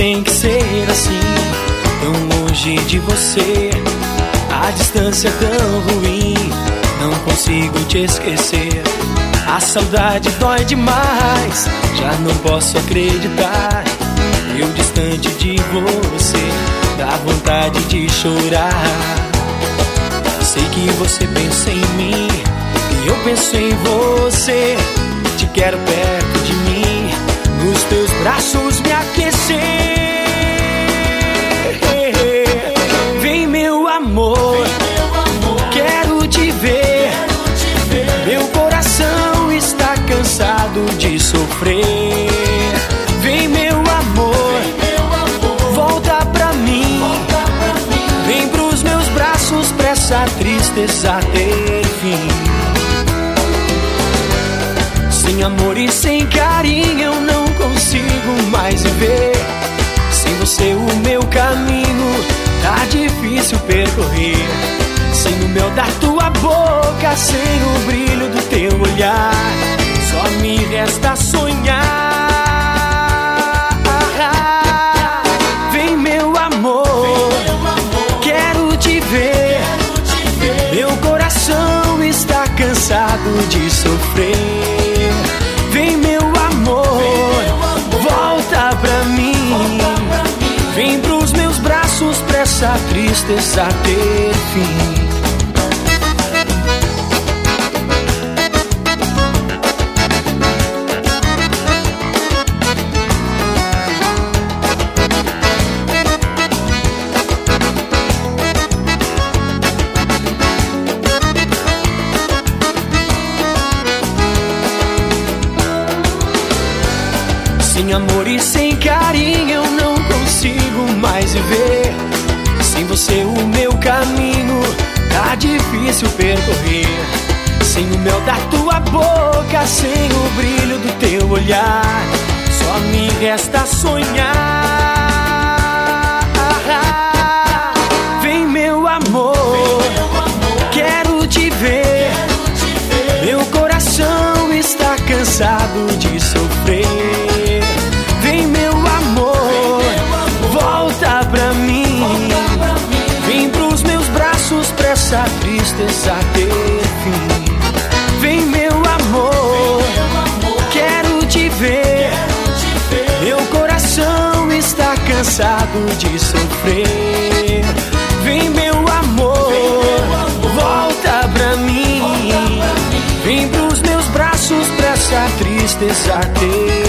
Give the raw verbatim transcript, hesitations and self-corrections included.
tem que ser assim, tão longe de você. A distância é tão ruim, não consigo te esquecer. A saudade dói demais, já não posso acreditar. Eu distante de você, dá vontade de chorar. Sei que você pensa em mim, e eu penso em você. Te quero perto de mim, nos teus braços me aquecer. Vem meu amor, quero te ver. Meu coração está cansado de sofrer. Vem meu amor, volta pra mim. Vem pros meus braços pra essa tristeza ter fim. Sem amor e sem carinho eu não consigo mais viver. Sem você o meu caminho tá difícil percorrer. Sem o mel da tua boca, sem o brilho do teu olhar, só me resta sonhar. Vem meu amor, quero te ver. Meu coração está cansado de sofrer. Vem meu amor, volta pra mim. Vem pros meus braços pra essa tristeza ter fim. Sem amor e sem carinho eu não consigo mais viver. Sem você o meu caminho tá difícil percorrer. Sem o mel da tua boca, sem o brilho do teu olhar, só me resta sonhar. Vem meu amor, quero te ver. Meu coração está cansado de sofrer. Vem meu amor, volta pra mim. Vem pros meus braços pra essa tristeza ter fim. Vem meu amor, quero te ver. Meu coração está cansado de sofrer. Vem meu amor, volta pra mim. Vem pros meus braços pra essa tristeza ter